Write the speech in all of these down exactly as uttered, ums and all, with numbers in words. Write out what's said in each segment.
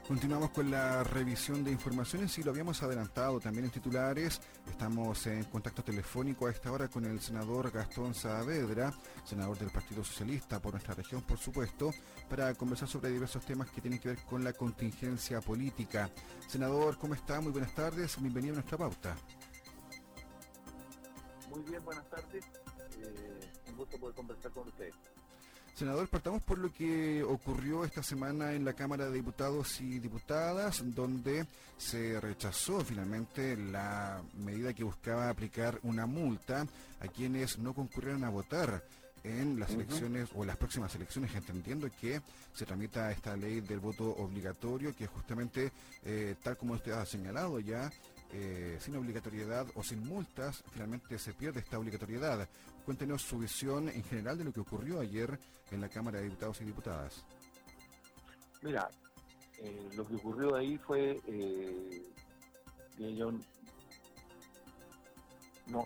Continuamos con la revisión de informaciones y lo habíamos adelantado también en titulares. Estamos en contacto telefónico a esta hora con el senador Gastón Saavedra, senador del Partido Socialista por nuestra región, por supuesto, para conversar sobre diversos temas que tienen que ver con la contingencia política. Senador, ¿cómo está? Muy buenas tardes, bienvenido a nuestra pauta. Muy bien, buenas tardes. Eh, un gusto poder conversar con ustedes. Senador, partamos por lo que ocurrió esta semana en la Cámara de Diputados y Diputadas, donde se rechazó finalmente la medida que buscaba aplicar una multa a quienes no concurrieron a votar en las uh-huh. elecciones o en las próximas elecciones, entendiendo que se tramita esta ley del voto obligatorio, que justamente, eh, tal como usted ha señalado ya, Eh, sin obligatoriedad o sin multas, finalmente se pierde esta obligatoriedad. Cuéntenos su visión en general de lo que ocurrió ayer en la Cámara de Diputados y Diputadas. Mira, eh, lo que ocurrió ahí fue eh, que yo no,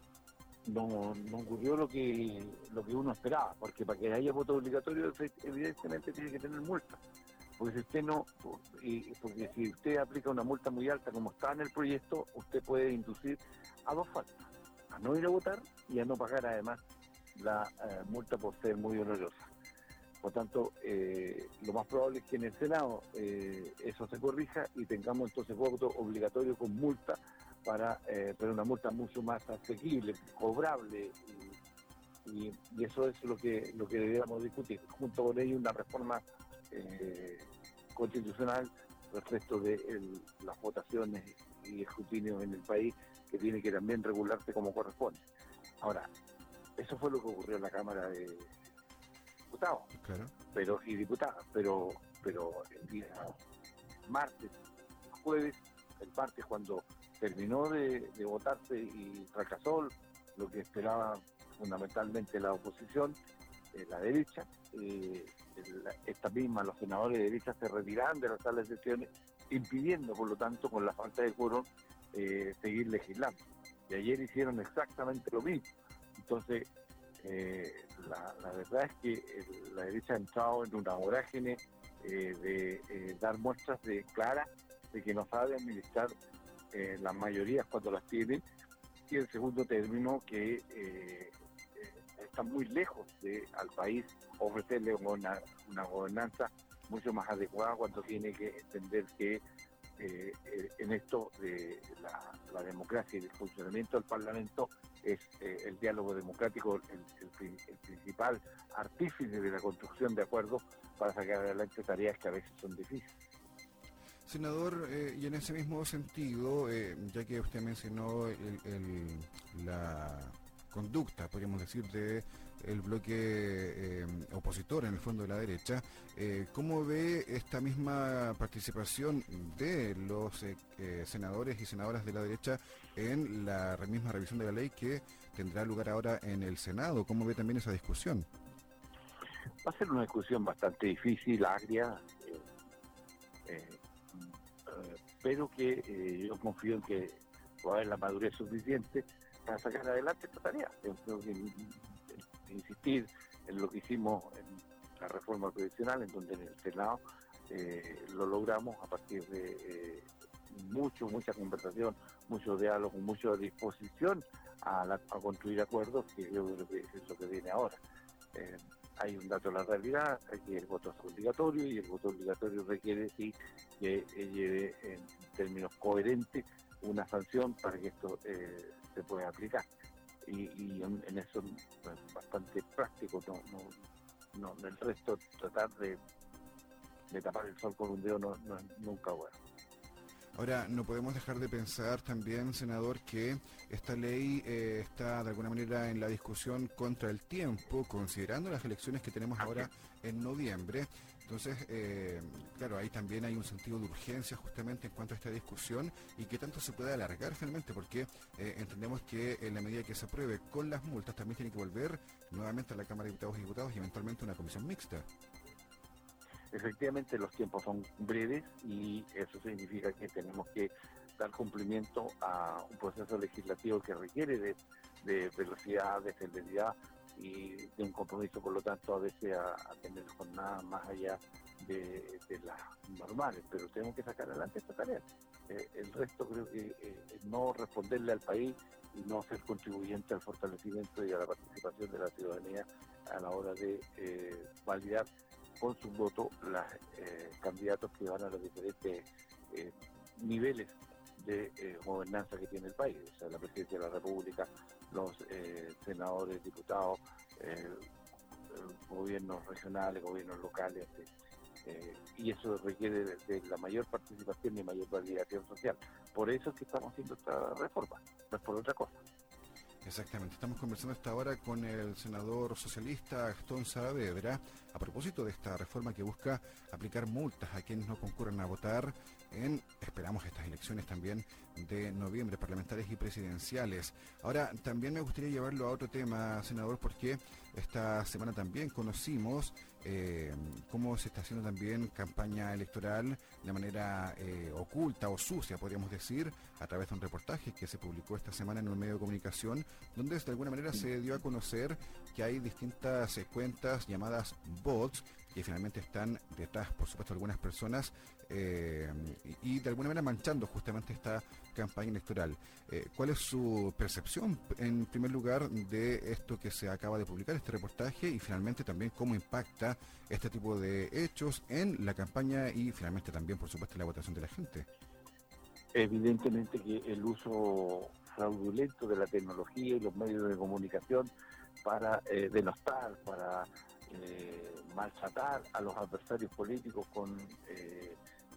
no, no ocurrió lo que lo que uno esperaba, porque para que haya voto obligatorio evidentemente tiene que tener multa. Porque si usted no, porque si usted aplica una multa muy alta como está en el proyecto, usted puede inducir a dos faltas, a no ir a votar y a no pagar además la eh, multa por ser muy onerosa. Por tanto, eh, lo más probable es que en el Senado eh, eso se corrija y tengamos entonces voto obligatorio con multa, para eh, pero una multa mucho más asequible, cobrable, y, y, y eso es lo que lo que deberíamos discutir. Junto con ello una reforma Eh, constitucional respecto de el, las votaciones y escrutinios en el país, que tiene que también regularse como corresponde. Ahora, eso fue lo que ocurrió en la Cámara de Diputados, claro. pero y diputadas, pero pero el día martes, jueves, el martes cuando terminó de, de votarse y fracasó lo que esperaba fundamentalmente la oposición, eh, la derecha, eh, esta misma, los senadores de derecha se retiraron de las salas de sesiones, impidiendo, por lo tanto, con la falta de quórum, eh, seguir legislando. Y ayer hicieron exactamente lo mismo. Entonces, eh, la, la verdad es que el, la derecha ha entrado en una vorágine eh, de eh, dar muestras de claras de que no sabe administrar eh, las mayorías cuando las tienen, y el segundo término que eh, está muy lejos de al país ofrecerle una, una gobernanza mucho más adecuada, cuando tiene que entender que eh, eh, en esto de la, la democracia y el funcionamiento del Parlamento es eh, el diálogo democrático el, el, el principal artífice de la construcción de acuerdos para sacar adelante tareas que a veces son difíciles. Senador, eh, y en ese mismo sentido, eh, ya que usted mencionó el, el, la conducta, podríamos decir, de el bloque eh, opositor en el fondo de la derecha, eh, ¿cómo ve esta misma participación de los eh, eh, senadores y senadoras de la derecha en la misma revisión de la ley que tendrá lugar ahora en el Senado? ¿Cómo ve también esa discusión? Va a ser una discusión bastante difícil, agria, eh, eh, eh, pero que eh, yo confío en que va a haber la madurez suficiente para sacar adelante esta tarea. Yo creo que insistir en lo que hicimos en la reforma previsional, en donde en el Senado eh, lo logramos a partir de eh, mucho, mucha conversación, mucho diálogo, mucha disposición a, la, a construir acuerdos, que yo creo que es lo que viene ahora. Eh, hay un dato de la realidad, que el voto es obligatorio, y el voto obligatorio requiere sí que eh, lleve en términos coherentes una sanción para que esto eh, se pueda aplicar. Y, y en, en eso pues, bastante práctico, no, no, no, el resto tratar de, de tapar el sol con un dedo no, no es nunca bueno. Ahora, no podemos dejar de pensar también, senador, que esta ley eh, está de alguna manera en la discusión contra el tiempo, considerando las elecciones que tenemos ahora en noviembre. Entonces, eh, claro, ahí también hay un sentido de urgencia justamente en cuanto a esta discusión y que tanto se puede alargar finalmente, porque eh, entendemos que en la medida que se apruebe con las multas también tiene que volver nuevamente a la Cámara de Diputados y Diputados y eventualmente una comisión mixta. Efectivamente, los tiempos son breves y eso significa que tenemos que dar cumplimiento a un proceso legislativo que requiere de, de velocidad, de celeridad y de un compromiso, por lo tanto, a veces a, a tener jornadas más allá de, de las normales, pero tenemos que sacar adelante esta tarea. Eh, el resto creo que eh, no responderle al país y no ser contribuyente al fortalecimiento y a la participación de la ciudadanía a la hora de eh, validar con su voto los eh, candidatos que van a los diferentes eh, niveles de eh, gobernanza que tiene el país, o sea, la presidencia de la República, los eh, senadores, diputados, eh, gobiernos regionales, gobiernos locales, eh, y eso requiere de, de la mayor participación y mayor validación social. Por eso es que estamos haciendo esta reforma, no es por otra cosa. Exactamente, estamos conversando hasta ahora con el senador socialista Gastón Saavedra a propósito de esta reforma que busca aplicar multas a quienes no concurran a votar en, esperamos, estas elecciones también de noviembre, parlamentarias y presidenciales. Ahora, también me gustaría llevarlo a otro tema, senador, porque esta semana también conocimos eh, cómo se está haciendo también campaña electoral de manera eh, oculta o sucia, podríamos decir, a través de un reportaje que se publicó esta semana en un medio de comunicación, donde de alguna manera se dio a conocer que hay distintas eh, cuentas llamadas bots, que finalmente están detrás, por supuesto, de algunas personas eh, y, y de alguna manera manchando justamente esta campaña electoral. Eh, ¿Cuál es su percepción, en primer lugar, de esto que se acaba de publicar, este reportaje, y finalmente también cómo impacta este tipo de hechos en la campaña y finalmente también, por supuesto, en la votación de la gente? Evidentemente que el uso fraudulento de la tecnología y los medios de comunicación para eh, denostar, para eh, maltratar a los adversarios políticos con eh,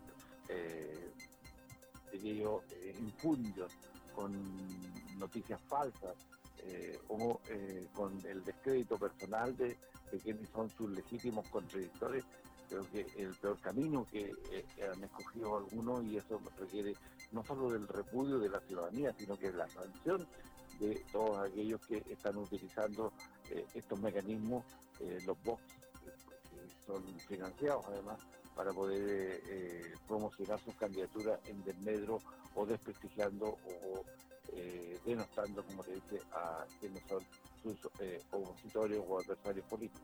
eh, diría yo, eh, infundios, con noticias falsas eh, o eh, con el descrédito personal de, de quienes son sus legítimos contradictores. Creo que el peor camino que eh, han escogido algunos, y eso requiere no solo del repudio de la ciudadanía, sino que de la sanción de todos aquellos que están utilizando eh, estos mecanismos, eh, los bots, que son financiados además, para poder eh, promocionar sus candidaturas en desmedro o desprestigiando o eh, denostando, como te dice, a quienes son sus eh, opositores o adversarios políticos.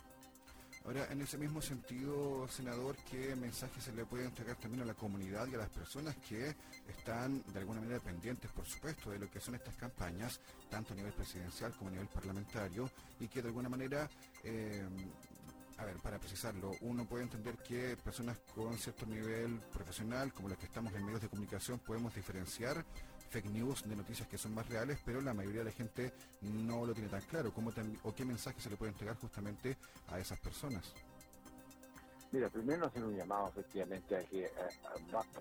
Ahora, en ese mismo sentido, senador, ¿qué mensaje se le puede entregar también a la comunidad y a las personas que están de alguna manera pendientes, por supuesto, de lo que son estas campañas, tanto a nivel presidencial como a nivel parlamentario, y que de alguna manera, eh, a ver, para precisarlo, uno puede entender que personas con cierto nivel profesional, como las que estamos en medios de comunicación, podemos diferenciar fake news de noticias que son más reales, pero la mayoría de la gente no lo tiene tan claro. ¿Cómo tam- o qué mensaje se le puede entregar justamente a esas personas? Mira, primero hacer un llamado efectivamente a que a, a, a,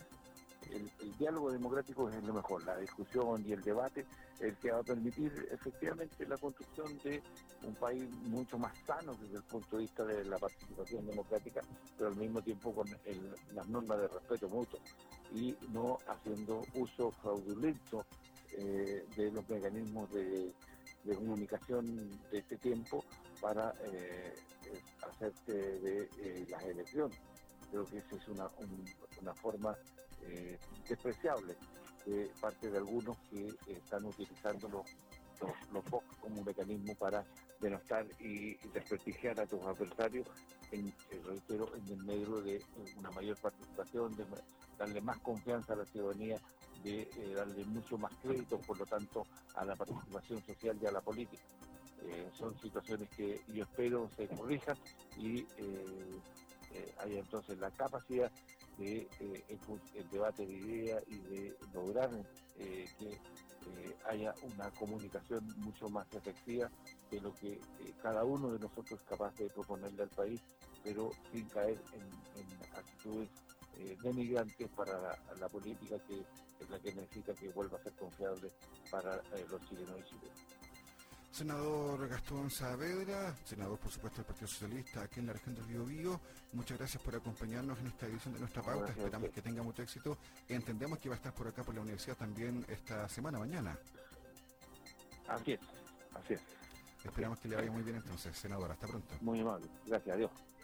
el, el diálogo democrático es lo mejor, la discusión y el debate el que va a permitir efectivamente la construcción de un país mucho más sano desde el punto de vista de la participación democrática, pero al mismo tiempo con el, las normas de respeto mutuo y no haciendo uso fraudulento eh, de los mecanismos de, de comunicación de este tiempo para eh, hacerse de eh, las elecciones. Creo que esa es una, un, una forma eh, despreciable de parte de algunos que eh, están utilizando los, los, los bots como un mecanismo para denostar y, y desprestigiar a tus adversarios, en, eh, reitero, en el medio de una mayor participación, de darle más confianza a la ciudadanía, de eh, darle mucho más crédito, por lo tanto, a la participación social y a la política. Eh, son situaciones que yo espero se corrijan y eh, eh, haya entonces la capacidad de eh, el, el debate de ideas y de lograr eh, que eh, haya una comunicación mucho más efectiva de lo que eh, cada uno de nosotros es capaz de proponerle al país, pero sin caer en, en actitudes eh, denigrantes para la, la política, que es la que necesita que vuelva a ser confiable para eh, los chilenos y chilenas. Senador Gastón Saavedra, senador por supuesto del Partido Socialista aquí en la región del Biobío, muchas gracias por acompañarnos en esta edición de Nuestra Pauta. Gracias, esperamos que tenga mucho éxito. Entendemos que va a estar por acá por la universidad también esta semana, mañana. Así es, así es. Esperamos que le vaya muy bien entonces, senador. Hasta pronto. Muy amable, gracias, adiós.